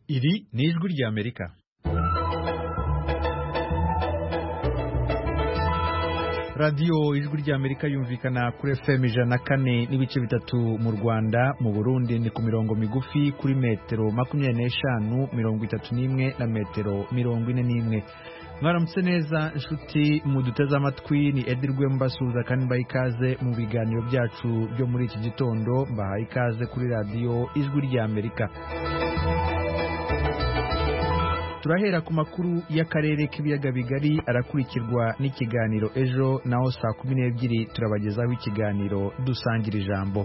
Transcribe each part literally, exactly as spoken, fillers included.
Iri ni ijwi ry'Amerika. Radio ijwi ry'Amerika yumvikana kuri F M ijana na kane n'ibice bitatu mu Rwanda, mu Burundi ni ku mirongo migufi kuri metero makumyabiri n'eshanu, mirongo itatu n'imwe na metero mirongo ine n'imwe. Mwaramutse neza inshuti muduteze amatwi, ni Edirwe mbasuhuza kandi mbaha ikaze mu biganiro byacu byo muri iki gitondo. Mbaha ikaze kuri radio ijwi ry'Amerika. Turahera ku makuru y'akarere k'ibiyaga bigari, arakurikirwa n'ikiganiro ejo, naho saa kumi n'ebyiri turabagezaho ikiganiro dusangira ijambo.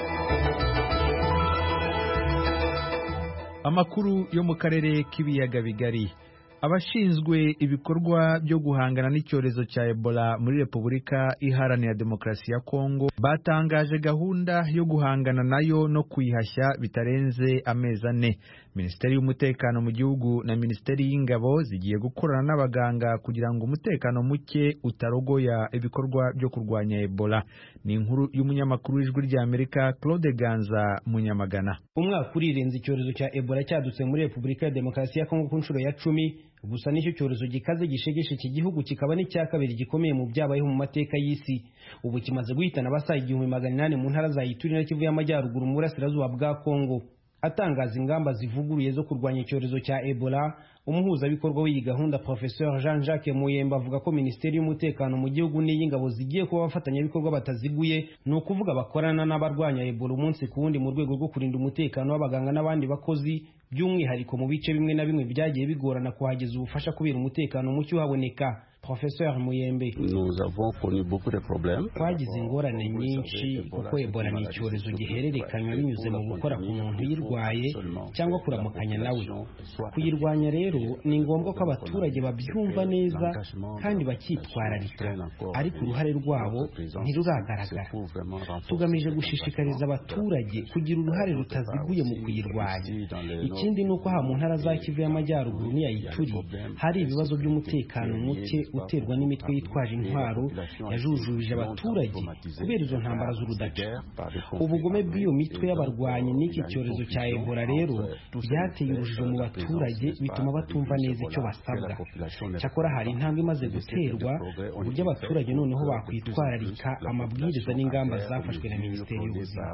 Amakuru yo mu karere k'ibiyaga bigari. Abashinzwe ibikorwa byo guhangana n'icyorezo cya Ebola muri Repubulika Iharanira Demokarasi ya Kongo batangaje gahunda yo guhangana nayo no kuyihashya bitarenze amezi ane. Minisiteri y'umutekano mu gihugu na Minisiteri y'ingabo zigiye gukorana n'abaganga kugira ngo umutekano muke utarogoya ibikorwa byo kurwanya Ebola. Ni inkuru y'umunyamakuru w'ijwi ry'Amerika Claude Ganza Munyamagana. Umwaka urirenze icyorezo cya Ebola cyadutse muri Repubulika ya Demokarasi ya Kongo ku nshuro ya cumi. Gusa nicyo cyorezo gikaze gishegeshe iki gihugu kikaba n'icya kabiri gikomeye mu byabayeho mu mateka y'isi. Ubu kimaze guhitana abasaga igihumbi magana inani mu ntara za Ituri na Kivu y'Amajyaruguru mu burasirazuba bwa Kongo. Atangaza ingamba zivuguruye zo kurwanya icyorezo cya Ebola, umuhuzabikorwa w'iyi gahunda Professeur Jean-Jacques Muyemba avuga ko Minisiteri y'umutekano mu gihugu n'iy'ingabo zigiye kuba abafatanyabikorwa bataziguye, ni ukuvuga bakorana n'abarwanya Ebola umunsi ku wundi mu rwego rwo kurinda umutekano w'abaganga n'abandi bakozi, by'umwihariko mu bice bimwe na bimwe byagiye bigorana kuhageza ubufasha kubera umutekano muke uhaboneka. Professeur Muyembe: Nous avons connu beaucoup de problèmes. Twagize ingorane nyinshi kuko Ebola ni icyorezo gihererekanywa binyuze mu gukora ku muntu uyirwaye cyangwa kuramukanya nawe. Kuyirwanya rero ni ngombwa ko abaturage babyumva neza kandi bakitwararika, ariko uruhare rwabo ntiruragaragara. Tugamije gushishikariza abaturage kugira uruhare rutaziguye mu kuyirwanya. Ikindi ni uko aha mu ntara za Kivu y'Amajyaruguru n'iya Ituri hari ibibazo by'umutekano muke uterwa n'imitwe yitwaje intwaro yajujubije abaturage kubera izo ntambara z'urudaca. Ubugome bw'iyo mitwe y'abarwanyi n'iki cyorezo cya Ebola rero byateye urujijo mu baturage, bituma batumva neza icyo basabwa. Cyakora hari intambwe imaze guterwa uburyo abaturage noneho bakwitwararika amabwiriza n'ingamba zafashwe na Minisiteri y'Ubuzima.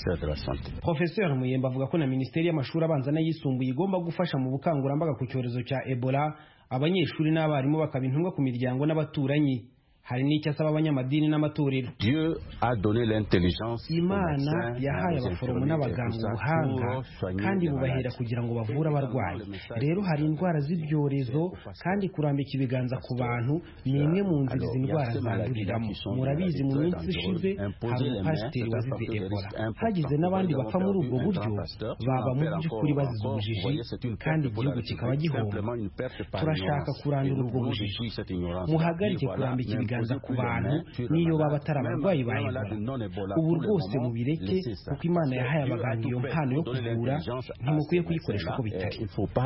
Professeur Muyemba avuga ko na Minisiteri y'Amashuri abanza n'ayisumbuye igomba gufasha mu bukangurambaga ku cyorezo cya Ebola, abanyeshuri n'abarimu bakaba intumwa ku miryango n'abaturanyi. Hari n'icyo asaba abanyamadini n'amatorero. Imana yahaye abaforomo n'abaganga ubuhanga kandi bubahera kugira ngo bavure abarwayi. Rero hari indwara z'ibyorezo kandi kurambika ibiganza ku bantu ni imwe mu nzira izi ndwara zanduriramo. Murabizi mu minsi ishize hari umupasiteri wazize Ebola. Hagize n'abandi bapfa muri ubwo buryo, baba mu by'ukuri bazize ubujiji kandi igihugu kikaba gihomba. Turashaka kurandura ubwo bujiji. Muhagarike kurambika ibiganza ku bantu niyo baba atari abarwayi ba Ebola. Ubu rwose mubireke kuko Imana yahaye abaganga iyo mpano yo kuvura, ntimukwiye kuyikoresha uko bitari.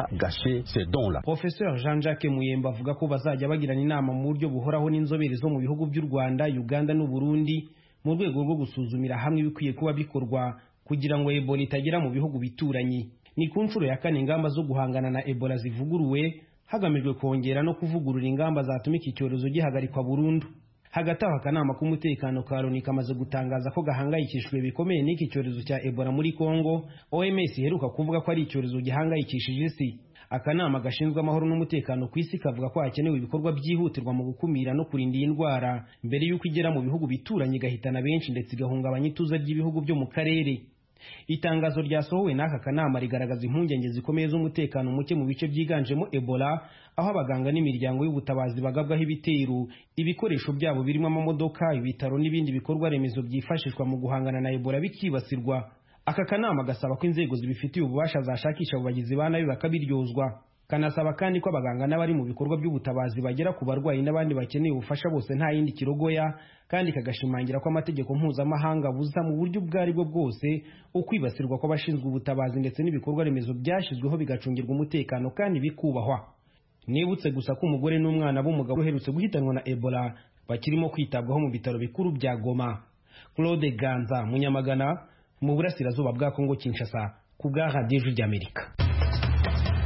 Professeur Jean-Jacques Muyemba avuga ko bazajya bagirana inama mu buryo buhoraho n'inzobere zo mu bihugu by'u Rwanda, Uganda n'u Burundi mu rwego rwo gusuzumira hamwe ibikwiye kuba bikorwa kugira ngo Ebola itagera mu bihugu bituranyi. Ni ku nshuro ya kane ingamba zo guhangana na Ebola zivuguruwe, hagamijwe kongera no kuvugurura ingamba zatuma iki cyorezo gihagarikwa burundu. Hagati aho akanama k'umutekano ka Loni kamaze gutangaza ko gahangayikishijwe bikomeye n'iki cyorezo cya Ebola muri Kongo. O M S iheruka kuvuga ko ari icyorezo gihangayikishije isi. Akanama gashinzwe amahoro n'umutekano ku isi kavuga ko hakenewe ibikorwa byihutirwa mu gukumira no kurinda iyi ndwara mbere y'uko igera mu bihugu bituranye igahitana benshi ndetse igahungabanya ituze ry'ibihugu byo mu karere. Itangazo ryasohowe n'aka kanama rigaragaza impungenge zikomeye z'umutekano muke mu bice byiganjemo Ebola, aho abaganga n'imiryango y'ubutabazi bagabwaho ibitero, ibikoresho byabo birimo amamodoka, ibitaro n'ibindi bikorwa remezo byifashishwa mu guhangana na Ebola bikibasirwa. Aka kanama gasaba ko inzego zibifitiye ububasha zashakisha abo bagizi ba nabi bakabiryozwa. Kanasaba kandi ko abaganga n'abari mu bikorwa by'ubutabazi bagera ku barwayi n'abandi bakeneye ubufasha bose nta yindi kirogoya, kandi kagashimangira ko amategeko mpuzamahanga buza mu buryo bwari bwo bwose ukwibasirwa kw'abashinzwe ubutabazi ndetse n'ibikorwa remezo byashyizweho bigacungirwa umutekano kandi bikubahwa. Nibutse gusa ko umugore n'umwana b'umugabo uherutse guhitanwa na Ebola bakirimo kwitabwaho mu bitaro bikuru bya Goma. Claude Ganza Munyamagana mu burasirazuba bwa Kongo Kinshasa ku bwa Radio y'Amerika.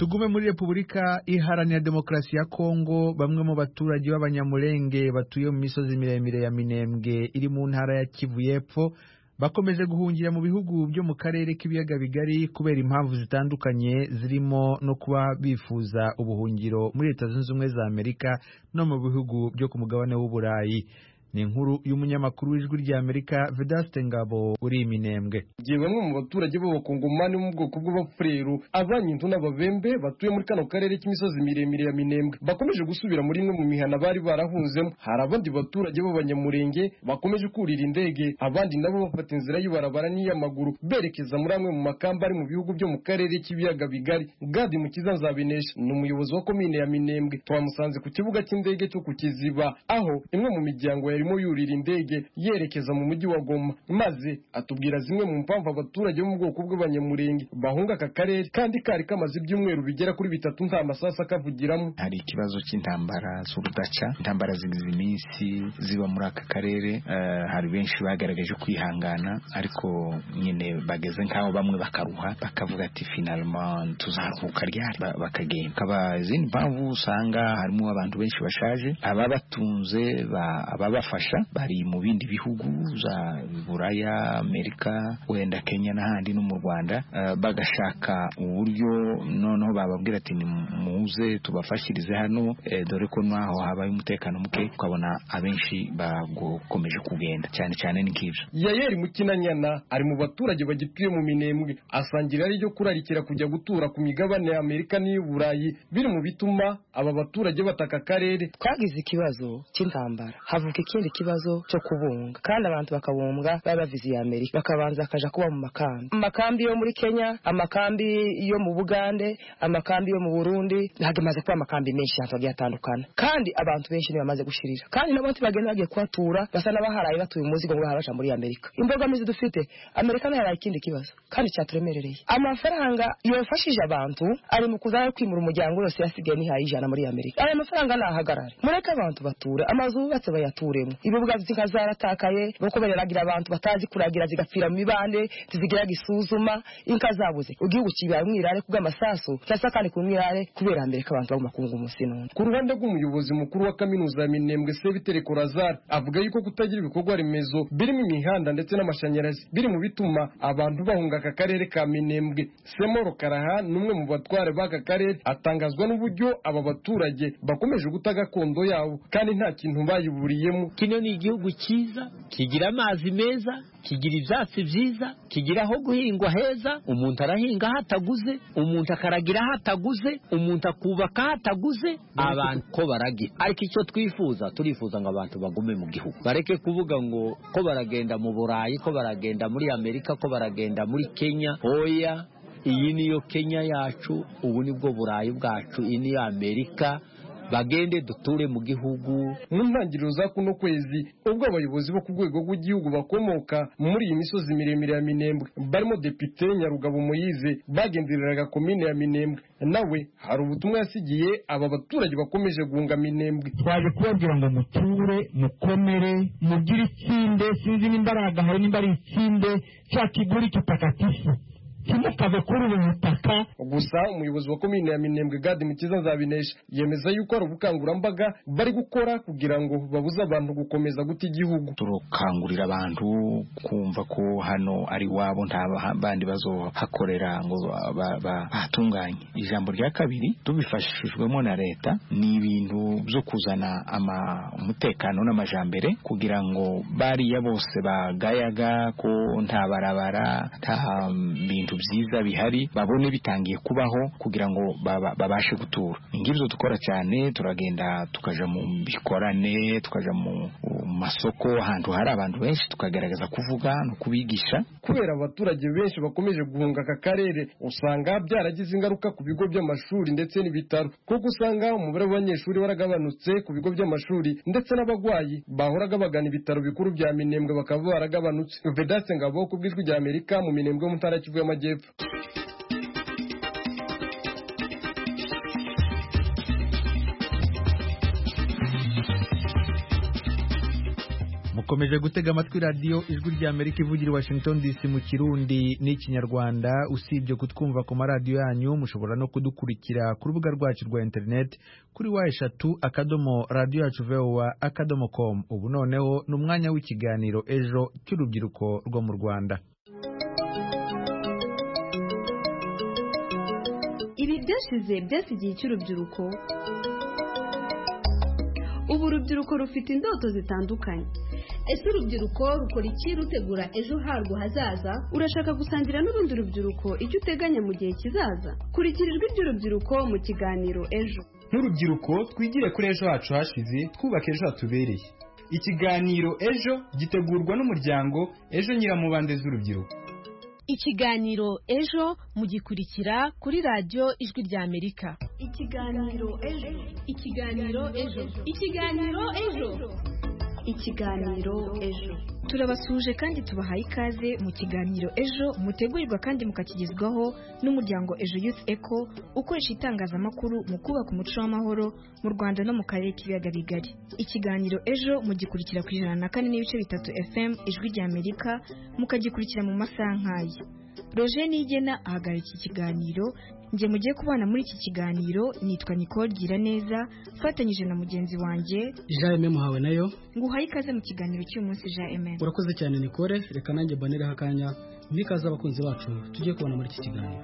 Tugume muri Repubulika Iharanira Demokarasi ya Kongo. Bamwe mu baturage b'abanyamulenge batuye mu misozi miremire ya Minembwe iri mu ntara ya Kivu y'Epfo bakomeje guhungira mu bihugu byo mu karere k'ibiyaga bigari kubera impamvu zitandukanye zirimo no kuba bifuza ubuhungiro muri Leta Zunze Ubumwe za Amerika no mu bihugu byo ku mugabane w'Uburayi. Ni inkuru y'umunyamakuru w'Ijwi rya Amerika Vedaste Ngabo uri Minembwe. Giye bamwe mu baturage b'abakongomani mu bwoko bw'abafurero abanyintu n'ababembe batuye muri kano karere k'imisozi miremire ya Minembwe bakomeje gusubira muri imwe mu mihana bari barahunzemo. Hari abandi baturage b'abanyamurenge bakomeje kurira indege, abandi nabo bafata inzira y'ubarabara n'iy'amaguru berekeza muri amwe mu makamba ari mu bihugu byo mu karere k'ibiyaga bigari. Gadi Mukiza Nzabinesha ni umuyobozi wa komine ya Minembwe. Twamusanze ku kibuga cy'indege cyo ku Kiziba aho imwe mu miryango arimo yurira indege yerekeza mu mujyi wa Goma, maze atubwira zimwe mu mpamvu abaturage bo mu bwoko bw'abanyamurenge bahunga aka karere kandi kari kamaze ibyumweru bigera kuri bitatu nta masasa kavugiramo. Hari ikibazo cy'intambara z'urudaca, intambara zigize iminsi ziba muri aka karere. Uh, hari benshi bagaragaje kwihangana ariko nyine bageze nkaho bamwe bakaruha bakavuga ati finalement tuzaruhuka ryari bakagenda. Kaba izindi mpamvu usanga harimo abantu benshi bashaje, ababatunze ababa fasha bari mu bindi bihugu za Buraya, Amerika, wenda Kenya n'ahandi no mu Rwanda. Uh, bagashaka uburyo noneho bababwira ati muze tubafashirize hano, eh, dore ko naho habaye umutekano muke ukabona abenshi bagokomeje kugenda cyane cyane n'ikivyo. Yayeri Mukinanyana ari mu baturage bagituye mu Minembwe asangira ari ryo kurarikira kujya gutura ku migabane ya Amerika n'Uburayi biri mu bituma aba baturage bataka karere. Twagize ikibazo cy'intambara havuka ikindi kibazo cyo kubunga kandi abantu bakabumbwa baba vizi ya Amerika bakabanza akaja kuba mu makambi amakambi yo muri Kenya, amakambi yo mu Bugande, amakambi yo mu Burundi, hagamaze kuba amakambi menshi agiye atandukana kandi abantu benshi niyo bamaze gushirira kandi nabo bagenda bagiye kwatura basa n'abaharaye batuye umuzigo ngo bahabaja muri Amerika. Imboga mizi dufite Amerika nayo hari ikindi kibazo kandi cyaturemerereye. Amafaranga yofashije abantu ari mu kuzaye kwimura umuryango wose yasigaye ni hayijana muri Amerika. Aya mafaranga nahagarare mureka abantu bature amazu batse bayaturemo. Ibibuga zika zaratakaye boko bereragira abantu batazi kuragira zigapfira mu mibande tizigira gisuzuma inka zabuze ugiye gukibira mwirare kuga masaso cyasa kandi kumwirare kubera Amerika abantu bagumakunga umusino. Ku ruhande rw'umuyobozi mukuru wa kaminuza ya Minembwe Sebitere Korazar avuga yuko kutagira ibikorwa remezo birimo imihanda ndetse n'amashanyarazi biri mu bituma abantu bahunga aka karere ka Minembwe. Semoro Karaha numwe mu batware b'aka karere atangazwa n'uburyo aba baturage bakomeje gutaga kondo yabo kandi nta kintu bayiburiyemo. Kino ni igihugu cyiza kigira amazi meza, kigira ibyatsi byiza, kigira aho guhingwa heza, umuntu arahinga hataguze, umuntu akaragira hataguze, umuntu akubaka hataguze, abantu ko baragira. Ariko icyo twifuza turifuza ngo abantu bagume mu gihugu bareke kuvuga ngo ko baragenda mu Burayi, ko baragenda muri Amerika, ko baragenda muri Kenya. Oya, iyi niyo Kenya yacu, ubu nibwo Burayi bwacu, iyi ni Amerika. Bagende duture mu gihugu. Mu ntangiriro za kuno kwezi ubwo abayobozi bo ku rwego rw'igihugu bakomoka muri iyi misozi miremire ya Minembwe barimo Depite Nyarugabo Moyize bagendereraga komine ya Minembwe, nawe hari ubutumwa yasigiye aba baturage bakomeje guhunga Minembwe. Twaje kubabwira ngo muture, mukomere, mugire ikinde, sinzi n'imbaraga hari n'imbari ikinde cya kiguri kitakatifu kimukave kuri ubu butaka. Gusa umuyobozi wa komine ya Minembwe Gadi Mukiza Nzabinesha yemeza yuko ari ubukangurambaga bari gukora kugira ngo babuze abantu gukomeza guta igihugu. Turukangurira abantu kumva ko hano ari wabo nta bandi bazohakorera ngo batunganye. Ijambo rya kabiri tubifashishijwemo na leta ni ibintu byo kuzana ama umutekano n'amajambere kugira ngo bariya bose bagayaga ko nta barabara nta bintu byiza bihari babone bitangiye kubaho kugira ngo babashe gutura. Ingibyo dukora cyane, turagenda tukaja mu bikorane, tukaja mu masoko ahantu hari abantu benshi tukagaragaza kuvuga no kubigisha. Kubera abaturage benshi bakomeje guhunga aka karere usanga byaragize ingaruka ku bigo by'amashuri ndetse n'ibitaro, kuko usanga umubare w'abanyeshuri waragabanutse ku bigo by'amashuri ndetse n'abagwayi bahoraga bagana ibitaro bikuru bya Minembwe bakaba baragabanutse. Vedaste Ngabo ku bw'Ijwi rya Amerika mu Minembwe mu ntara Kivu y'Amajyepfo. mukomeje gutega amatwi radiyo ijwi rya Amerika ivugira i Washington D C mu Kirundi n'ikinyarwanda. Usibye kutwumva ku maradiyo yanyu, mushobora no kudukurikira ku rubuga rwacu rwa internet kuri wa eshatu akadomo radio yacu voa akadomo com. Ubu noneho ni umwanya w'ikiganiro ejo cy'urubyiruko rwo mu Rwanda. Ibi byashize byasigiye cy'urubyiruko. Ubu urubyiruko rufite indoto zitandukanye. Ese urubyiruko rukora iki rutegura ejo harwo hazaza? Urashaka gusangira n'urundi rubyiruko icyo uteganya mu gihe kizaza? Kurikira ijwi ry'urubyiruko mu kiganiro ejo. Nk'urubyiruko twigire kuri ejo hacu hashize, twubaka ejo hatubereye. Ikiganiro ejo gitegurwa n'umuryango Ejo Nyiramubande z'urubyiruko. Ikiganiro ejo mugikurikira kuri radio Ijwi rya Amerika. Ikiganiro ejo. Ikiganiro ejo. Ikiganiro ejo. Ikiganiro ejo. Turabasuje kandi tubahaye ikaze mu kiganiro ejo mutegurirwa kandi mukakigezwaho n'umuryango Ejo Youth Echo ukoresha itangazamakuru mu kubaka umuco w'amahoro mu Rwanda no mu karere k'ibiyaga bigari. Ikiganiro ejo mugikurikira ku ijana na kane n'ibice bitatu F M Ijwi rya Amerika, mukagikurikira mu masaha nk'aya. Roger Nigena ahagarara iki kiganiro, nje mugiye kubana muri iki kiganiro nitwa Nicole Giraneza, fatanyije na mugenzi wanje Jean Aime Muhawe nayo. Nguhaye ikaze mu kiganiro cy'uyu munsi Jean Aime. Urakoze cyane Nicole, reka nanjye banere hakanya mbikaza abakunzi bacu tujye kubana muri iki kiganiro.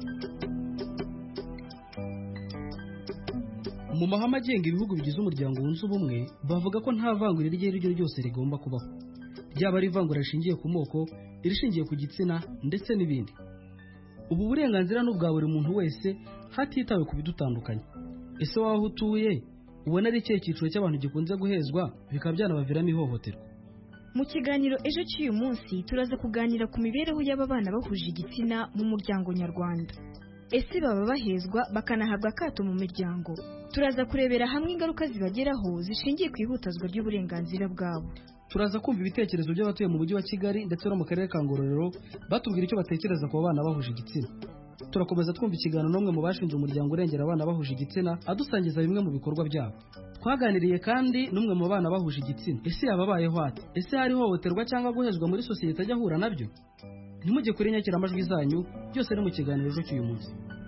Mu mahame agenga ibihugu bigize umuryango wunze ubumwe bavuga ko nta vangura iryo ari ryo ryose rigomba kubaho, ryaba ari ivangura rishingiye ku moko, irishingiye ku gitsina ndetse n'ibindi. Ubu burenganzira n'ubwa buri muntu wese hatitawe ku bidutandukanye. Ese waho utuye ubona ari ikihe cyiciro cy'abantu gikunze guhezwa bikaba byanabaviramo ihohoterwa? Mu kiganiro ejo cy'uyu munsi turaza kuganira ku mibereho y'ababana bahuje igitsina mu muryango nyarwanda. Ese baba bahezwa bakanahabwa akato mu miryango? Turaza kurebera hamwe ingaruka zibageraho zishingiye ku ihutazwa ry'uburenganzira bwabo. Turaza kumva ibitekerezo by'abatuye mu mujyi wa Kigali ndetse no mu karere ka Ngororero batubwira icyo batekereza ku bana bahuje igitsina. Turakomeza twumva ikiganiro n'umwe mu bashinze umuryango urengera abana bahuje igitsina adusangiza bimwe mu bikorwa byabo. Twaganiriye kandi n'umwe mu bana bahuje igitsina. Ese yababayeho ate? Ese hari ihohoterwa cyangwa guhezwa muri sosiyete ajya ahura nabyo? Ntimujye kuri nyakiramajwi zanyu, byose ni mu kiganiro ejo cy'uyu munsi.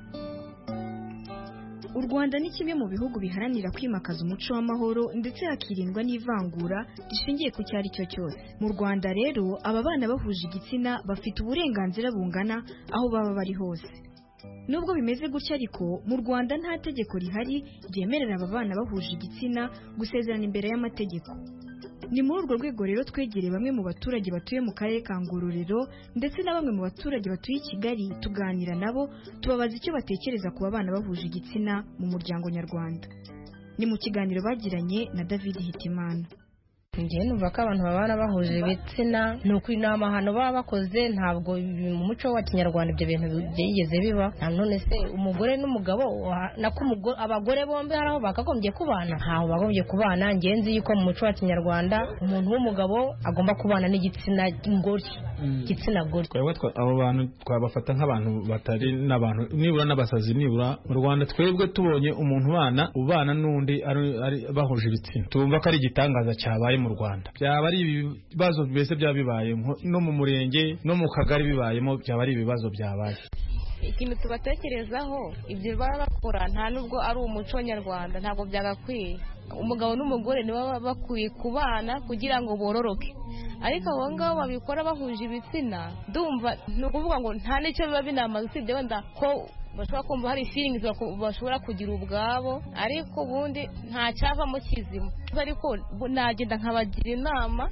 U Rwanda ni kimwe mu bihugu biharanira kwimakaza umuco w'amahoro ndetse hakirindwa n'ivangura rishingiye ku cyari cyo cyose. Mu Rwanda rero aba bana bahuje igitsina bafite uburenganzira bungana aho baba bari hose. Nubwo bimeze gutya ariko mu Rwanda nta tegeko rihari ryemerera aba bana bahuje igitsina gusezerana imbere y'amategeko. Ni muri urwo rwego rero twegereye bamwe mu baturage batuye mu karere ka Ngororero ndetse na bamwe mu baturage batuye i Kigali, tuganira nabo tubabaza icyo batekereza ku bana bahuje igitsina mu muryango nyarwanda. Ni mu kiganiro bagiranye na David Hitimana. Ngiye numva ko abantu babana bahuje ibitsina ni uko inama hano baba bakoze, ntabwo mu muco wa Kinyarwanda ibyo bintu byigeze biba. None se umugore n'umugabo nako abagore bombi haraho bakagombye kubana? Ntaho bagombye kubana. Ngiye nzi yuko mu muco wa Kinyarwanda umuntu w'umugabo agomba kubana n'igitsina ngori, igitsina gore. Abo bantu twabafata nk'abantu batari n'abantu, nibura n'abasazi. Nibura mu Rwanda twebwe tubonye umuntu ubana ubana n'undi ari bahuje ibitsina, tumva ko ari igitangaza cyabaye mu Rwanda. Byaba ari ibibazo byese byaba bibaye no mu murenge no mu kagari bibayemo, byaba ari ibibazo byabaye. Ikintu tubatekerezaho ibyo baba bakora nta nubwo ari umuco nyarwanda, ntabwo byagakwiye. Umugabo n'umugore nibo bakwiye kubana kugira ngo bororoke, ariko abo ngabo babikora bahuje ibitsina ndumva ni ukuvuga ngo nta n'icyo biba binamaze, usibye wenda ko bashobora kumva hari feelings bashobora kugira ubwabo, ariko ubundi nta cyavamo kizima. Ariko nagenda nkabagira inama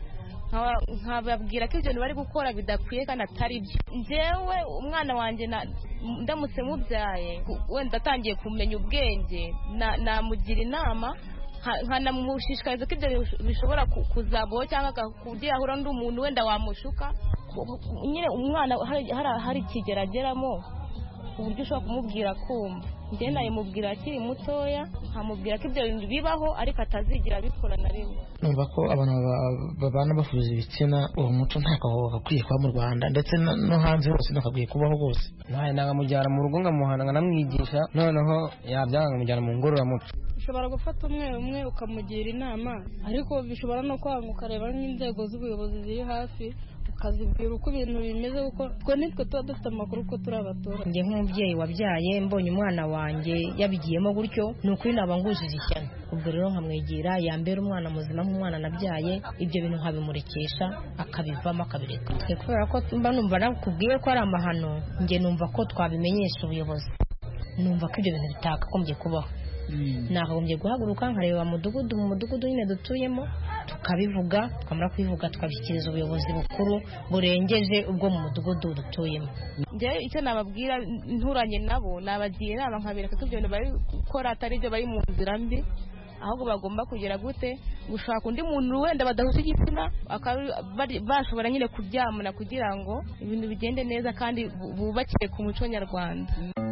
nkababwira ko ibyo bari gukora bidakwiye kandi atari byo. Njyewe umwana wanjye ndamutse mubyaye wenda atangiye kumenya ubwenge, namugira inama nkanamushishikariza ko ibyo bishobora kuzabaho cyangwa kugira ahura n'undi muntu wenda wamushuka. Nyine umwana hari ikigerageramo uburyo ushobora kumubwira kumva. Njye nayimubwira akiri mutoya, nkamubwira ko ibyo bintu bibaho ariko atazigira abikora na rimwe. Numva ko abantu babana bahuza ibitsina uwo muco ntabwo gakwiye kuba mu Rwanda ndetse no hanze hose nakagwiye kubaho hose. Naye ndangamujyana mu rugo ngamuhana nkanamwigisha, noneho yabyanga nkamujyana mu ngororamuco. ushobora gufata umwe umwe ukamugira inama ariko bishobora no kwanga ukareba nk'inzego z'ubuyobozi ziri hafi ukazibwira uko ibintu bimeze kuko twe nitwe tuba dufite amakuru ko turi abaturage. Njye nk'umubyeyi wabyaye mbonye umwana wanjye yabigiyemo gutyo ni ukuri naba ngujije ishyano, ubwo rero nkamwegera yambera umwana muzima nk'umwana nabyaye, ibyo bintu nkabimurikisha akabivamo akabireka. Twe kubera ko mba numva nakubwiye ko ari amahano, njye numva ko twabimenyesha ubuyobozi, numva ko ibyo bintu bitakagombye kubaho. Nakagombye guhaguruka nkareba mudugudu mu mudugudu nyine dutuyemo tukabivuga, twamara kubivuga tukabishyikiriza ubuyobozi bukuru burengeje ubwo mu mudugudu dutuyemo. Njye icyo nababwira nturanye nabo nabagiye inama nkabereka ko ibyo bintu bari gukora atari byo, bari mu nzira mbi, ahubwo bagomba kugera gute gushaka undi muntu wenda badahuje igitsina bashobora nyine kuryamana kugira ngo ibintu bigende neza kandi bubakire ku muco nyarwanda.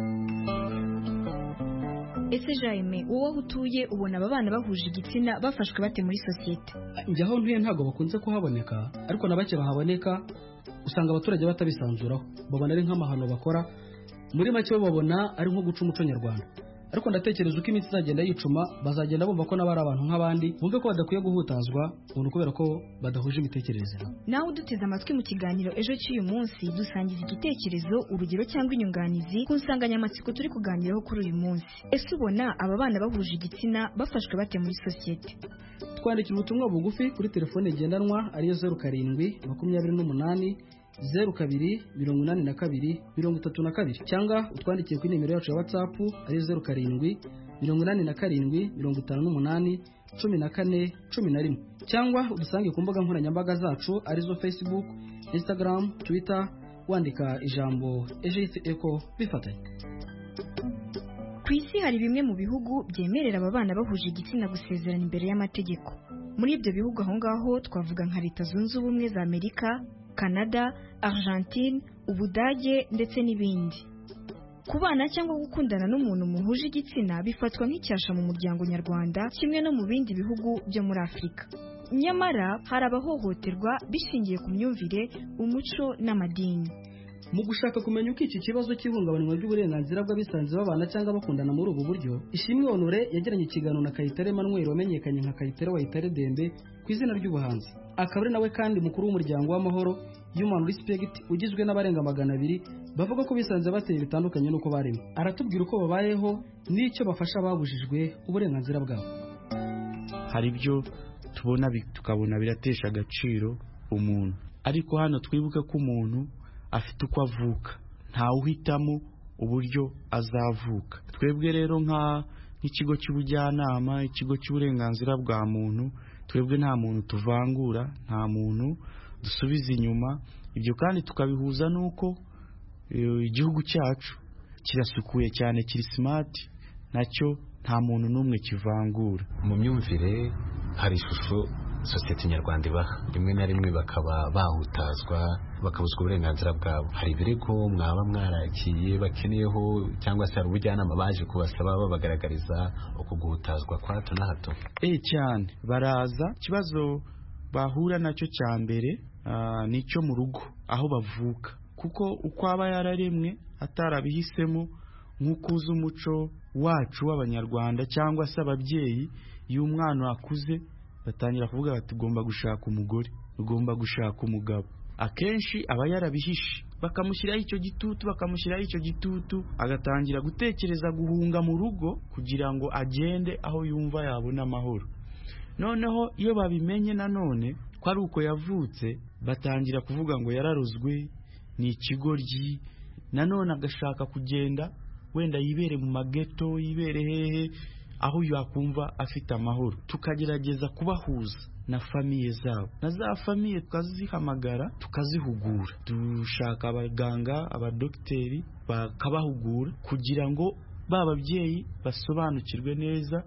Ese Jaime, wowe aho utuye ubona aba bana bahuje igitsina bafashwe bate muri sosiyete? Njye aho ntuye ntabwo bakunze kuhaboneka, ariko na bake bahaboneka usanga abaturage batabisanzuraho, babona ari nk'amahano bakora, muri make babona ari nko guca umuco nyarwanda. Ariko ndatekereza uko iminsi izagenda yicuma bazagenda bumva ko nabo ari abantu nk'abandi, bumve ko badakwiye guhutazwa umuntu kubera ko badahuje imitekerereze. Nawe uduteze amatwi mu kiganiro ejo cy'uyu munsi dusangiza igitekerezo, urugero cyangwa inyunganizi ku nsanganyamatsiko turi kuganiraho kuri uyu munsi. Ese ubona aba bana bahuje igitsina bafashwe bate muri sosiyete? Twandikira ubutumwa bugufi kuri telefone ngendanwa ariyo zeru karindwi makumyabiri n'umunani zeru kabiri mirongo inani na kabiri mirongo itatu na kabiri, cyangwa utwandikiye kuri nimero yacu ya WhatsApp ariyo zeru karindwi mirongo inani na karindwi mirongo itanu n'umunani cumi na kane cumi na rimwe, cyangwa udusange ku mbuga nkoranyambaga zacu arizo Facebook, Instagram, Twitter wandika ijambo Ejo Echo bifatanye. Ku isi hari bimwe mu bihugu byemerera aba bana bahuje igitsina gusezerana imbere y'amategeko. Muri ibyo bihugu aho ngaho twavuga nka Leta Zunze Ubumwe za Amerika, Canada, Argentine, Ubudage ndetse n'ibindi. Kubana cyangwa gukundana n'umuntu muhuje igitsina bifatwa nk'icyasha mu muryango nyarwanda kimwe no mu bindi bihugu byo muri Afurika. Nyamara hari abahohoterwa bishingiye ku myumvire, umuco n'amadini. Mu gushaka kumenya uko iki kibazo cy'ihungabanywa ry'uburenganzira bw'abisanze babana cyangwa bakundana muri ubu buryo, Ishimwe Honore yagiranye ikiganiro na Kayitare Emmanuel wamenyekanye nka Kayitare Wayitare Dembe ku izina ry'ubuhanzi. Akaba ari nawe kandi mukuru w'umuryango w'amahoro Human Respect ugizwe n'abarenga magana abiri bavuga ko bisanze bateye bitandukanye n'uko barimo. Aratubwira uko babayeho n'icyo bafasha babujijwe uburenganzira bwabo. Hari ibyo tubona tukabona biratesha agaciro umuntu, ariko hano twibuke ko umuntu afite uko avuka, ntawe uhitamo uburyo azavuka. Twebwe rero nka nk'ikigo cy'ubujyanama, ikigo cy'uburenganzira bwa muntu, twebwe nta muntu tuvangura, nta muntu dusubiza inyuma. Ibyo kandi tukabihuza nuko igihugu cyacu kirasukuye cyane, kiri smart, nacyo nta muntu n'umwe kivangura. Mu myumvire hari ishusho sosiyete nyarwanda ibaha, rimwe na rimwe bakaba bahutazwa bakabuzwa uburenganzira bwabo. Hari ibirego mwaba mwarakiye bakeneyeho cyangwa se hari ubujyanama baje kubasaba babagaragariza uko guhutazwa kwa hato na hato? Eh cyane baraza. Ikibazo bahura nacyo cya mbere uh, nicyo mu rugo aho bavuka, kuko uko aba yararemwe atarabihisemo nk'uko uzi umuco wacu w'abanyarwanda cyangwa se ababyeyi, iyo umwana akuze batangira kuvuga bati ugomba gushaka umugore, ugomba gushaka umugabo. Akenshi aba yarabihishe, bakamushyiraho icyo gitutu bakamushyiraho icyo gitutu agatangira gutekereza guhunga mu rugo kugira ngo agende aho yumva yabona amahoro. Noneho iyo babimenye nanone ko ari uko yavutse, batangira kuvuga ngo yararozwe, ni ikigoryi, nanone agashaka kugenda wenda yibere mu mageto, yibere hehe aho yakumva afite amahoro. Tukagerageza kubahuza na famiye zabo, na za famiye tukazihamagara tukazihugura, dushaka abaganga abadokiteri bakabahugura kugira ngo bababyeyi basobanukirwe neza,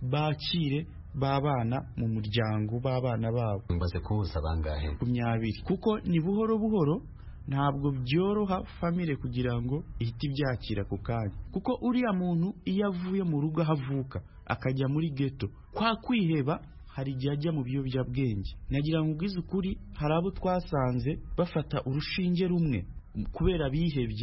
bakire babana mu muryango babana babo. Mbaze kuhuza bangahe? makumyabiri, kuko ni buhoro buhoro, ntabwo byoroha famire kugira ngo ihite ibyakira ku kanya, kuko uriya muntu iyo avuye mu rugo ahavuka akajya muri geto, kwa kwiheba hari igihe ajya mu biyobyabwenge. Nagira ngo ubwize ukuri, hari abo twasanze bafata urushinge rumwe kubera bihebye,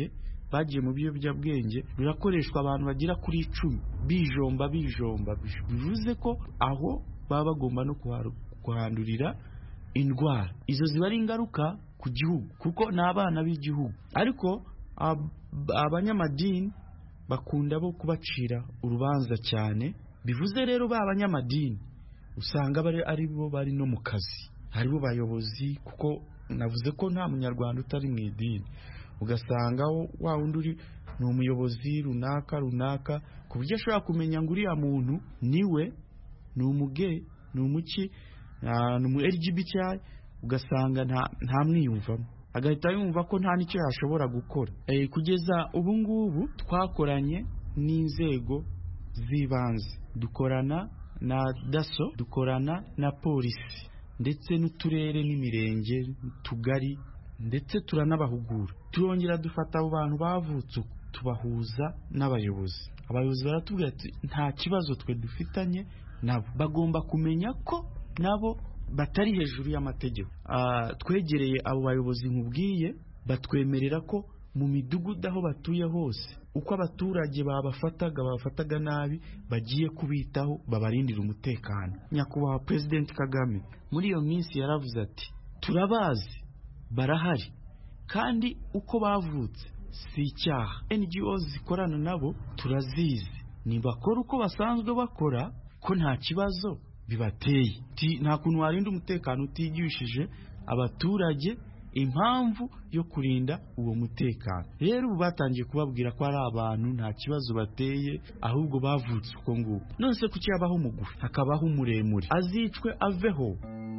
bagiye mu biyobyabwenge birakoreshwa abantu bagera kuri icumi bijomba bijomba bivuze ko aho baba bagomba no kuhandurira indwara. Izo ziba ari ingaruka ku gihugu kuko ni abana b'igihugu, ariko ab, abanyamadini bakunda bo kubacira urubanza cyane. Bivuze rero ba abanyamadini usanga bari ari bo bari no mu kazi, ari bo bayobozi, kuko navuze ko nta munyarwanda utari mu idini. Ugasanga wa wundi uri ni umuyobozi runaka runaka ku buryo ashobora kumenya ngo uriya muntu niwe ni umuge ni umuki ni umu L G B T I, ugasanga nta nta mwiyumvamo, agahita yumva ko nta nicyo yashobora gukora. E, kugeza ubu ngubu twakoranye n'inzego z'ibanze, dukorana na daso, dukorana na polisi ndetse n'uturere n'imirenge tugari, ndetse turanabahugura. Turongera dufata abo bantu bavutse tubahuza n'abayobozi. Abayobozi baratubwira ati nta kibazo twe dufitanye nabo, bagomba kumenya ko nabo batari hejuru y'amategeko. Uh, twegereye abo bayobozi nkubwiye, batwemerera ko mu midugudu aho batuye hose uko abaturage babafataga babafataga nabi bagiye kubitaho, babarindira umutekano. Nyakubahwa President Kagame muri iyo minsi yaravuze ati turabazi, barahari, kandi uko bavutse si icyaha. N G Os zikorana nabo turazizi, nibakora uko basanzwe bakora ko nta kibazo bibateye. Nta kuntu warinda umutekano utigishije abaturage impamvu yo kurinda uwo mutekano. Rero ubu batangiye kubabwira ko ari abantu nta kibazo bateye, ahubwo bavutse uko nguko. None se kuki yabaho umugufi hakabaho umuremure? Azicwe aveho.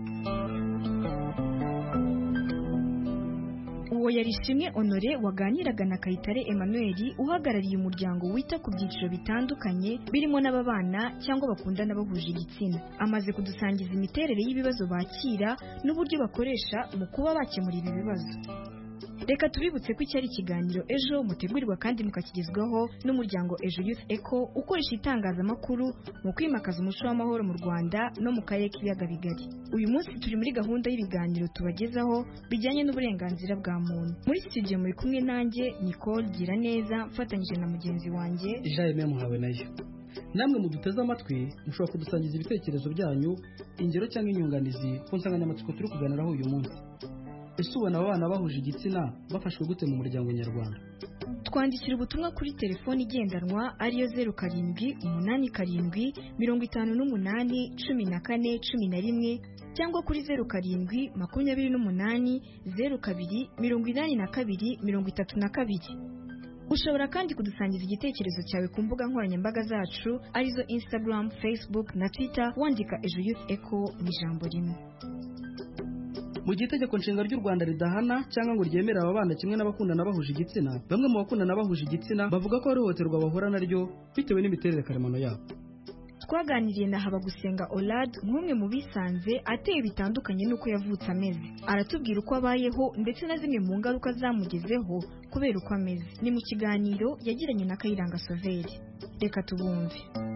Uwo yari Ishimwe Honore waganiraga na Kayitare Emmanuel uhagarariye umuryango wita ku byiciro bitandukanye birimo n'ababana cyangwa bakundana bahuje igitsina. Amaze kudusangiza imiterere y'ibibazo bakira n'uburyo bakoresha mu kuba bakemura ibi bibazo. Reka tubibutse ko icyari ikiganiro Ejo mutegurirwa kandi mukakigezwaho n'umuryango Ejo Youth Echo ukoresha itangazamakuru mu kwimakaza umuco w'amahoro mu Rwanda no mu karere k'ibiyaga bigari. Uyu munsi turi muri gahunda y'ibiganiro tubagezaho bijyanye n'uburenganzira bwa muntu. Muri studio muri kumwe nanjye Nicole Giraneza mfatanyije na mugenzi wanjye Jaime Muhawe nayo. Namwe muduteze amatwi mushobora kudusangiza ibitekerezo byanyu, ingero cyangwa inyunganizi ku nsanganyamatsiko turi kuganiraho uyu munsi. Ese ubona abana bahuje igitsina bafashwe gute mu muryango nyarwanda? Twandikira ubutumwa kuri telefoni igendanwa ariyo zeru karindwi umunani karindwi mirongo itanu n'umunani cumi na kane cumi na rimwe cyangwa kuri zeru karindwi makumyabiri n'umunani zeru kabiri mirongo inani na kabiri mirongo itatu na kabiri. Ushobora kandi kudusangiza igitekerezo cyawe ku mbuga nkoranyambaga zacu arizo Instagram, Facebook na Twitter wandika Ejo Youth Echo mu ijambo rimwe. Mu gihe itegeko nshinga ry'u Rwanda ridahana cyangwa ngo ryemere ababana kimwe n'abakundana bahuje igitsina, bamwe mu bakundana bahuje igitsina bavuga ko ari ihohoterwa bahura naryo bitewe n'imiterere karemano yabo. Twaganiriye na Habagusenga Olad, nk'umwe mu bisanze ateye bitandukanye n'uko yavutse ameze. Aratubwira uko abayeho ndetse na zimwe mu ngaruka zamugezeho kubera uko ameze. Ni mu kiganiro yagiranye na Kayiranga Soveri. Reka tubumve.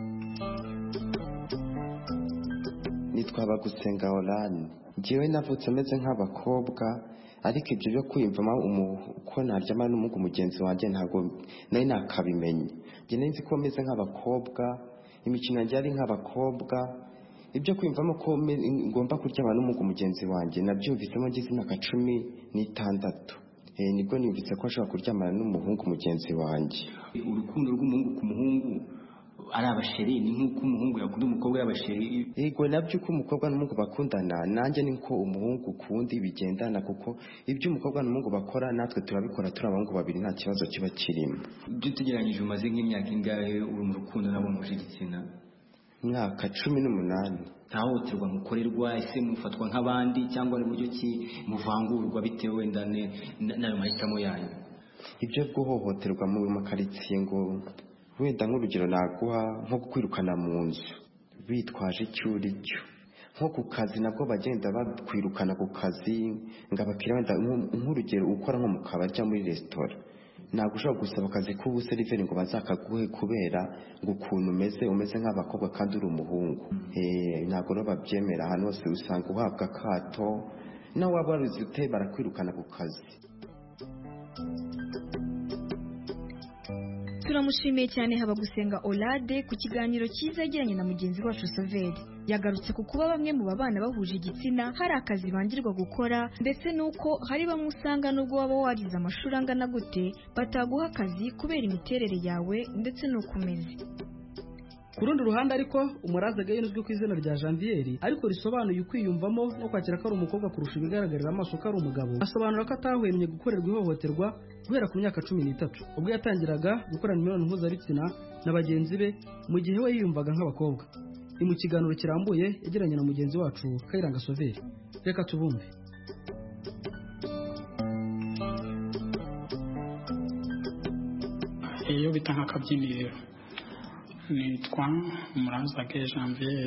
Nitwa Habagusenga Olad. Jewe navutse meze nk'abakobwa, ariko ibyo byo kwiyumvamo uko naryama n'umuhungu mugenzi wanjye ntabwo nari nakabimenye. Njye nzi ko meze nk'abakobwa, imikino yanjye ari nk'abakobwa, ibyo kwiyumvamo ko ngomba kuryama n'umuhungu mugenzi wanjye nabyumvisemo ngeze imyaka cumi n'itandatu. Eh, nibwo niyumvise ko nshobora kuryamana n'umuhungu mugenzi wanjye. Urukundo rw'umuhungu ku muhungu ari abasheri ni nk'uko umuhungu yakunda umukobwa y'abasheri. Yego nabyo ko umukobwa n'umuhungu bakundana, nanjye niko umuhungu kundi bigendana, kuko ibyo umukobwa n'umuhungu bakora natwe turabikora turi abahungu babiri, nta kibazo kiba kirimo. Ibyo tugeranyije umaze nk'imyaka ingahe uri mu rukundo nabo muje igitsina? Mwaka cumi n'umunani. Ntahohoterwa mukorerwa, ese mufatwa nk'abandi cyangwa ari buryo ki muvangurwa bitewe wenda n'ayo mahitamo yayo? Ibyo guhohoterwa mu makaritsiye ngo wenda nk'urugero naguha nko kwirukana mu nzu bitwaje icyo uri cyo, nko ku kazi nabwo bagenda bakwirukana ku kazi ngo abakiriya wenda nk'urugero ukora nko mu kabari cyangwa muri resitora, ntabwo ushobora gusaba akazi k'ubuseriveri ngo bazakaguhe kubera ngo ukuntu umeze umeze nk'abakobwa kandi uri umuhungu. Ntabwo rero babyemera, ahantu hose usanga uhabwa akato, nawe waba waruzi ute barakwirukana ku kazi. turamushimiye cyane Habagusenga Olade ku kiganiro cyiza yagiranye na mugenzi wacu Saveri. Yagarutse ku kuba bamwe mu babana bahuje igitsina hari akazi bangirwa gukora ndetse nuko hari bamwe usanga nubwo waba warize amashuri angana gute bataguha akazi kubera imiterere yawe ndetse n'uko umeze. Ku rundi ruhande ariko umuraza gaye uzwi ku izina rya Janvier ariko risobanuye ukwiyumvamo no kwakira ko ari umukobwa kurusha ibigaragarira amaso ko ari umugabo, asobanura ko atahwemye gukorerwa ihohoterwa guhera ku myaka cumi n'itatu ubwo yatangiraga gukorana imibonano mpuzabitsina na bagenzi be mu gihe we yiyumvaga nk'abakobwa. Ni mu kiganiro kirambuye yagiranye na mugenzi wacu Kayiranga Soveri. Reka tubumve. Iyo bita nk'akabyiniro nitwa Murazage Janvier.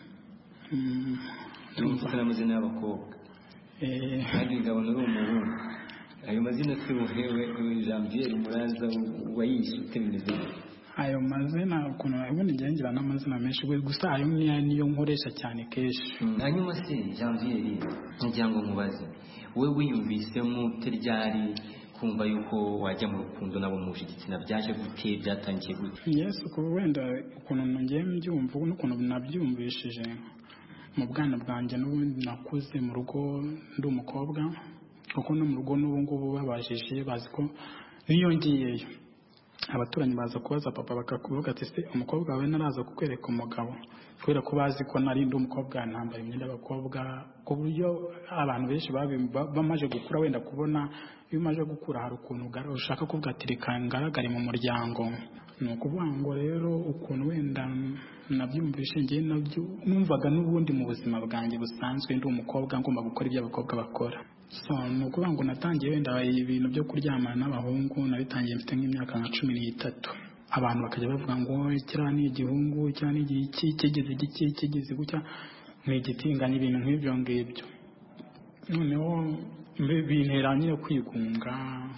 Tumufite amazina y'abakobwa. Eh, kandi ngabona ari umuhungu. Ayo mazina twuhewe Janvier Muraza wayisute bimeze. Ayo mazina ukuntu ubundi ngengira n'amazina menshi gusa ayo niyo nkoresha cyane keshi. Hanyuma se Janvier ngira ngo mubaze we wiyumvisemo teryari kumva yuko wajya mu rukundo nabo muje igitsina byaje gute byatangiye gute? Yes, ko wenda ukuntu ngiye mbyumva n'ukuntu nabyumvishije mu bwana bwanjye n'ubundi nakuze mu rugo ndi umukobwa kuko no mu rugo n'ubu ngubu babajije bazi ko niyo ngiyeyo abaturanyi baza kubaza papa bakakuvuga ati se umukobwa wawe naraza kukwereka umugabo kubera ko bazi ko nari ndi umukobwa ntambara imyenda y'abakobwa ku buryo abantu benshi bamaje gukura wenda kubona iyo umaze gukura hari ukuntu ushaka kuvuga ati reka ngaragare mu muryango. Ni ukuvuga ngo rero ukuntu wenda nabyumvishe ngiye nabyo numvaga n'ubundi mu buzima bwanjye busanzwe ndi umukobwa ngomba gukora ibyo abakobwa bakora. So ni ukuvuga ngo natangiye wenda ibintu byo kuryamana n'abahungu nabitangiye mfite nk'imyaka nka cumi n'itatu. Abantu bakajya bavuga ngo kiriya ni igihungu kiriya ni igiki kigeze igiki kigeze gutya ni igitingana ibintu nk'ibyo ngibyo. Noneho bintera nyine kwigunga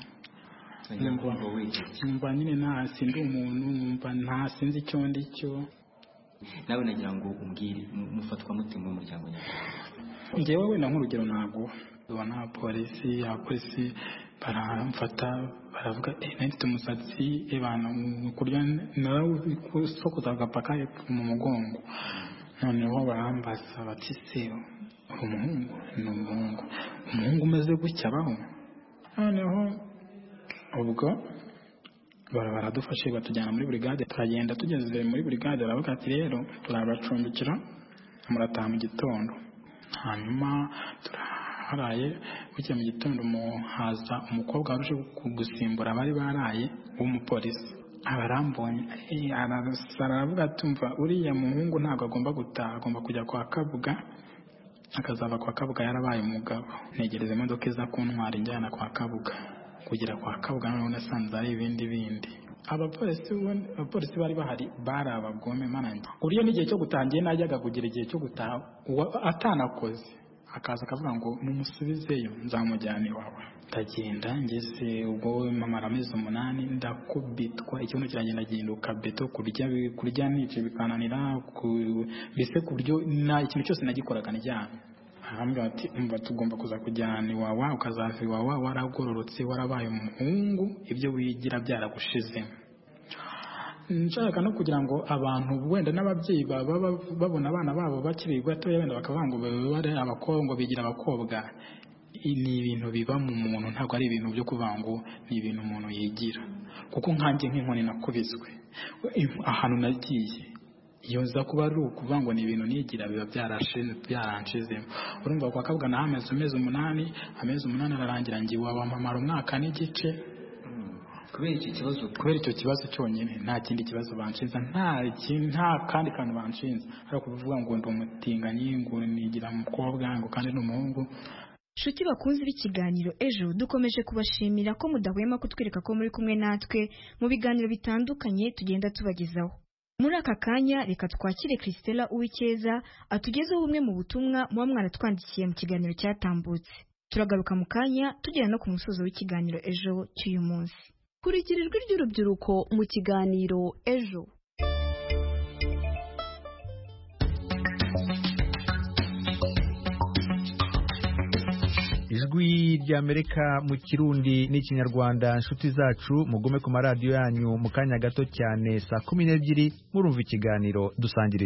numva nyine nta sindi umuntu numva nta sinzi icyo ndi cyo. Nawe nagira ngo umbwire mufatwa mutima w'umuryango nyarwanda. Njyewe wenda nk'urugero ntabwo ubona polisi abapolisi baramfata baravuga ati nafite umusatsi ebana kurya narasokoza agapaka mu mugongo. Noneho barambaza bati se umuhungu ni umuhungu umuhungu umeze gutya abaho. Noneho ubwo baradufashe batujyana muri brigade turagenda tugeze muri brigade baravuga ati rero turabacumbikira murataha mu gitondo. Hanyuma turaharaye bucye mu gitondo muhaza umukobwa waruje gusimbura bari baraye w'umupolisi abarambonye aravuga ati umva uriya muhungu ntabwo agomba gutaha agomba kujya kwa Kabuga akazava kwa Kabuga yarabaye umugabo. Negereza imodoka iza kuntwara injyana kwa Kabuga kugira kwa Kabuga noneho nasanze ari ibindi bindi. Abapolisi abapolisi bari bahari bari abagome mananje. Uriye n'igihe cyo gutangiye najyaga kugira igihe cyo gutaha atanakoze akaza akavuga ngo mumusubizeyo nzamujyana iwawe. Ndagenda ngeze ubwo mama rameze umunani ndakubitwa ikintu kiragenda gihinduka beto kurya kurya nice bikananira bise ku buryo na ikintu cyose nagikoraga njyana. Ahambwa ati umva tugomba kuza kujyana iwawa ukazava iwawa waragororotse warabaye umuhungu ibyo wigira byaragushize. Nshaka no kugira ngo abantu wenda n'ababyeyi babona abana babo bakiri gato wenda bakavuga ngo bari abakobwa bigira abakobwa. Ni ibintu biba mu muntu ntabwo ari ibintu byo kuvuga ngo ni ibintu umuntu yigira kuko nkanjye nk'inkoni nakubiswe ahantu nagiye iyo nza kuba ari ukuvuga ngo ni ibintu nigira biba byaranshizemo. Urumva kwa Kabuga na amezi amezi umunani amezi umunani ararangira ngiye wabamamara umwaka n'igice kubera icyo kibazo kubera icyo kibazo cyonyine nta kindi kibazo banshinza nta nta kandi kantu banshinza ariko kuvuga ngo ndi umutinganyi ngo nigira umukobwa ngo kandi n'umuhungu. Shuti bakunze b'ikiganiro ejo dukomeje kubashimira ko mudahwema kutwereka ko muri kumwe natwe mu biganiro bitandukanye tugenda tubagezaho. Muri aka kanya reka twakire Christella Uwikeza atugezeho bumwe mu butumwa muba mwaratwandikiye mu kiganiro cyatambutse. Turagaruka mu kanya tugera no ku musozo w'ikiganiro ejo cy'uyu munsi. Kurikira ijwi ry'urubyiruko mu kiganiro ejo. Ijwi ijwi ry'Amerika mu Kirundi n'Ikinyarwanda. Inshuti zacu mugume ku maradiyo yanyu mu kanya gato cyane saa kumi n'ebyiri murumva ikiganiro dusangira